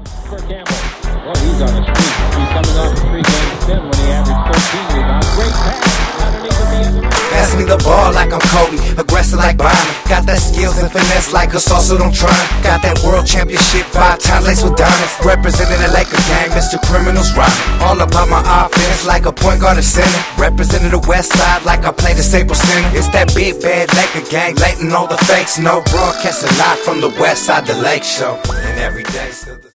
For Campbell. Well, he's on a streak. He's coming off a 3-game spin when he averaged 13 rebounds. Great pass underneath the end. Pass me the ball like I'm Kobe, aggressive like Bynum. Got that skills and finesse like a salsa, don't try. Got that world championship 5 times laced with diamonds. Representing the Laker gang, Mr. Criminals rhyming. All about my offense like a point guard or center. Representing the west side like I play the Staples Center. It's that big bad Laker gang, latent all the fakes. No broadcasting live from the west side, the Lake Show. And every day still the